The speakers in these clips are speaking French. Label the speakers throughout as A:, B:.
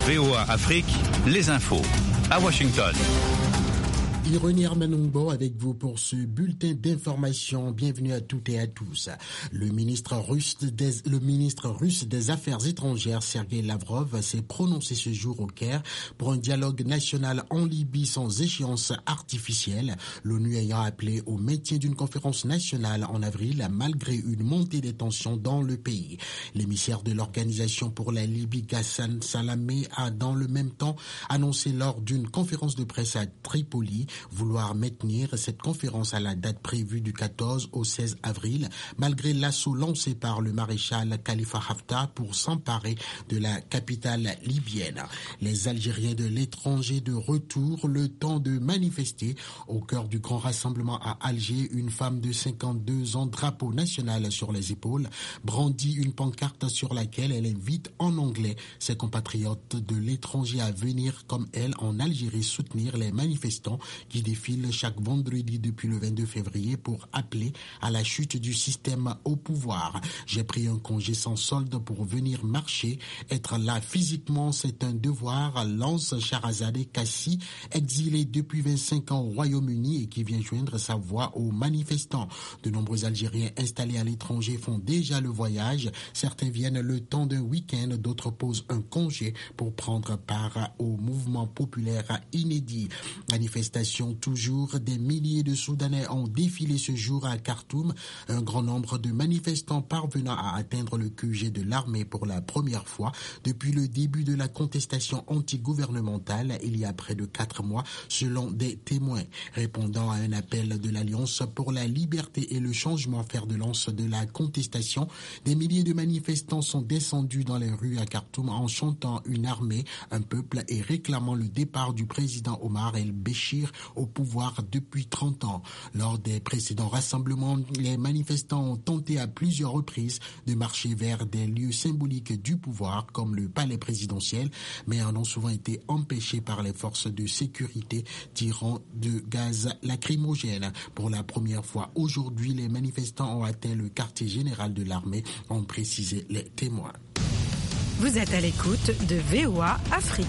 A: VOA Afrique, les infos. À Washington.
B: Ironie Armanungbo avec vous pour ce bulletin d'information. Bienvenue à toutes et à tous. Le ministre russe des Affaires étrangères, Sergei Lavrov, s'est prononcé ce jour au Caire pour un dialogue national en Libye sans échéance artificielle. L'ONU ayant appelé au maintien d'une conférence nationale en avril malgré une montée des tensions dans le pays. L'émissaire de l'Organisation pour la Libye, Ghassan Salamé, a dans le même temps annoncé lors d'une conférence de presse à Tripoli vouloir maintenir cette conférence à la date prévue du 14 au 16 avril, malgré l'assaut lancé par le maréchal Khalifa Haftar pour s'emparer de la capitale libyenne. Les Algériens de l'étranger de retour, le temps de manifester. Au cœur du grand rassemblement à Alger, une femme de 52 ans, drapeau national sur les épaules, brandit une pancarte sur laquelle elle invite en anglais ses compatriotes de l'étranger à venir comme elle en Algérie soutenir les manifestants qui défilent chaque vendredi depuis le 22 février pour appeler à la chute du système au pouvoir. J'ai pris un congé sans solde pour venir marcher. Être là physiquement, c'est un devoir, lance Shahrazadeh Kassi, exilé depuis 25 ans au Royaume-Uni et qui vient joindre sa voix aux manifestants. De nombreux Algériens installés à l'étranger font déjà le voyage. Certains viennent le temps d'un week-end, d'autres posent un congé pour prendre part au mouvement populaire inédit. Manifestation toujours, des milliers de Soudanais ont défilé ce jour à Khartoum. Un grand nombre de manifestants parvenant à atteindre le QG de l'armée pour la première fois depuis le début de la contestation antigouvernementale il y a près de 4 mois, selon des témoins. Répondant à un appel de l'Alliance pour la liberté et le changement fer de lance de la contestation, des milliers de manifestants sont descendus dans les rues à Khartoum en chantant une armée, un peuple et réclamant le départ du président Omar el-Béchir au pouvoir depuis 30 ans. Lors des précédents rassemblements, les manifestants ont tenté à plusieurs reprises de marcher vers des lieux symboliques du pouvoir comme le palais présidentiel, mais en ont souvent été empêchés par les forces de sécurité tirant de gaz lacrymogène. Pour la première fois aujourd'hui, les manifestants ont atteint le quartier général de l'armée, ont précisé les témoins.
C: Vous êtes à l'écoute de VOA Afrique.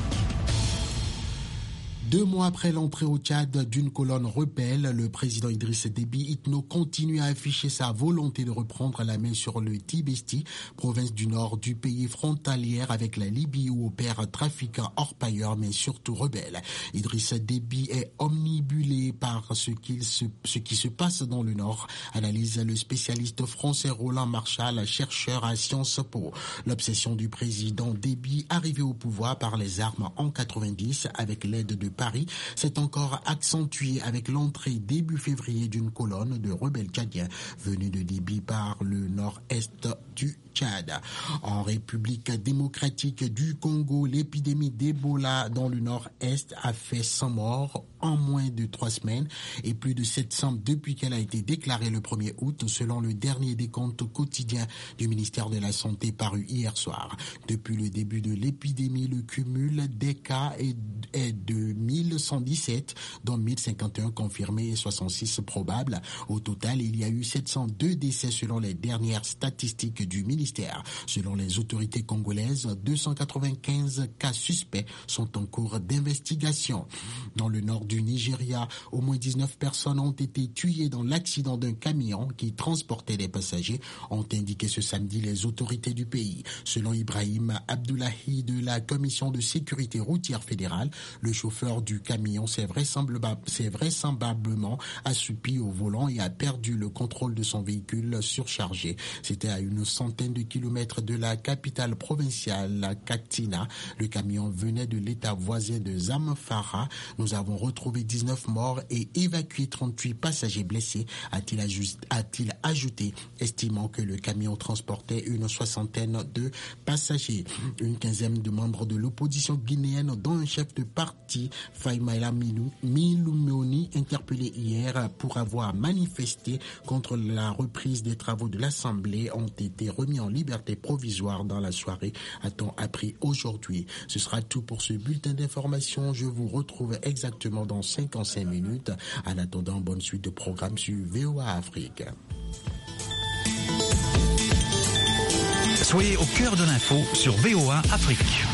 B: 2 mois après l'entrée au Tchad d'une colonne rebelle, le président Idriss Déby Itno continue à afficher sa volonté de reprendre la main sur le Tibesti, province du nord du pays frontalière avec la Libye où opèrent trafiquants orpailleurs mais surtout rebelles. Idriss Déby est omnibulé par ce qui se passe dans le nord, analyse le spécialiste français Roland Marchal, chercheur à Sciences Po. L'obsession du président Déby, arrivé au pouvoir par les armes en 90 avec l'aide de Paris, s'est encore accentué avec l'entrée début février d'une colonne de rebelles tchadiens venus de Libye par le nord-est du Tchad. En République démocratique du Congo, l'épidémie d'Ebola dans le nord-est a fait 100 morts en moins de 3 semaines et plus de 700 depuis qu'elle a été déclarée le 1er août selon le dernier décompte quotidien du ministère de la Santé paru hier soir. Depuis le début de l'épidémie, le cumul des cas est de 1117, dont 1051 confirmés et 66 probables. Au total, il y a eu 702 décès selon les dernières statistiques du ministère. Selon les autorités congolaises, 295 cas suspects sont en cours d'investigation. Dans le nord du Nigeria, au moins 19 personnes ont été tuées dans l'accident d'un camion qui transportait des passagers, ont indiqué ce samedi les autorités du pays. Selon Ibrahim Abdullahi de la Commission de sécurité routière fédérale, le chauffeur du camion s'est vraisemblablement assoupi au volant et a perdu le contrôle de son véhicule surchargé. C'était à une centaine de kilomètres de la capitale provinciale, Katina. Le camion venait de l'état voisin de Zamfara. Nous avons retrouvé 19 morts et évacué 38 passagers blessés, a-t-il ajouté, estimant que le camion transportait une soixantaine de passagers. Une quinzaine de membres de l'opposition guinéenne, dont un chef de parti, Faimaila Miloumoni, interpellé hier pour avoir manifesté contre la reprise des travaux de l'Assemblée, ont été remis en liberté provisoire dans la soirée, a-t-on appris aujourd'hui. Ce sera tout pour ce bulletin d'information. Je vous retrouve exactement dans 55 minutes. En attendant, bonne suite de programmes sur VOA Afrique.
A: Soyez au cœur de l'info sur VOA Afrique.